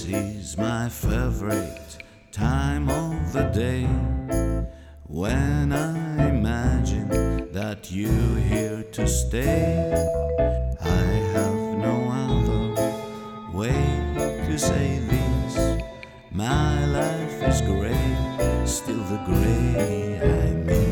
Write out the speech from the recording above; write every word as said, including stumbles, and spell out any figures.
is my favorite time of the day, when I imagine that you're here to stay. I have no other way to say this. My life is gray, still the gray I miss.